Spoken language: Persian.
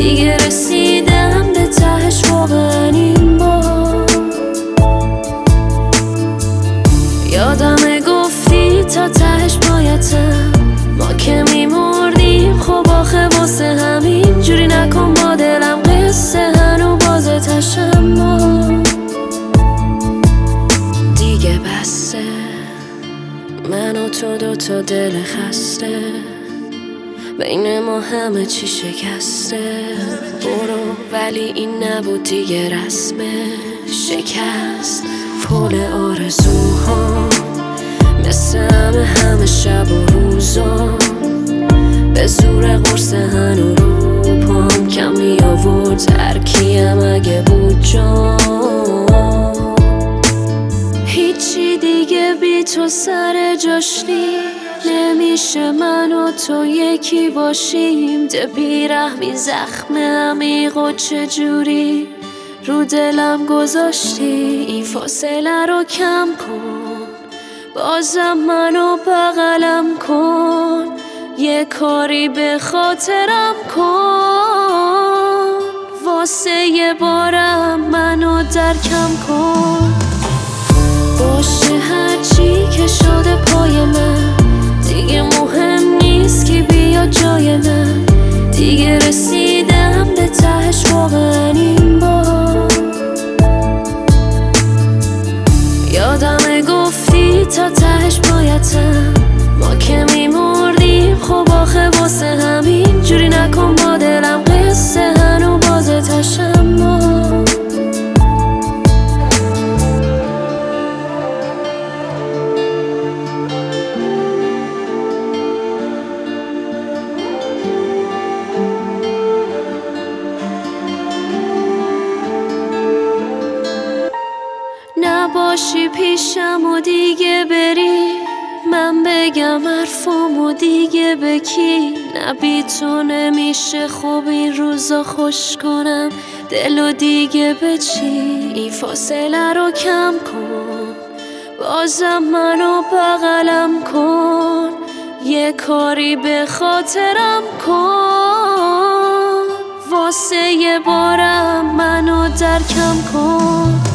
دیگه رسیدم به تهش واقعا این بار. یادمه گفتی تا تهش بایدم، ما که میمردیم خب آخه واسه همین جوری نکن با دلم قصه هنو بازه تشمع. دیگه بسته من و تو دوتا دل خسته، بین ما همه چی شکسته. برو ولی این نبود دیگه رسمه، شکست پل آرزوها مثل همه شب و روزا. به زور قرص هنو رو پام کم می آورد ترکیم اگه بود جان. هیچی دیگه بی تو سر جاش نمیشه من و تو یکی باشیم. ده بیرحمی زخم عمیق و چجوری رو دلم گذاشتی. این فاصله رو کم کن، بازم منو بغلم کن، یه کاری به خاطرم کن. واسه یه بارم منو درکم کن. باشه هرچی که شده پای من، دیگه مهم نیست که بیا جای من. دیگه رسیدم به تهش واقعا این بار. یادمه گفتی تا تهش بایدم، ما که میمردیم خب آخه واسه همین جوری نکن با دلم قصه هنو بازه تشمع. نباشی پیشم و دیگه بری، من بگم حرفم و دیگه به کی؟ نه بی تو نمیشه خوب این روزا خوش کنم دل و دیگه به چی؟ این فاصله رو کم کن، بازم منو بغلم کن، یه کاری به خاطرم کن. واسه یه بارم منو درکم کن.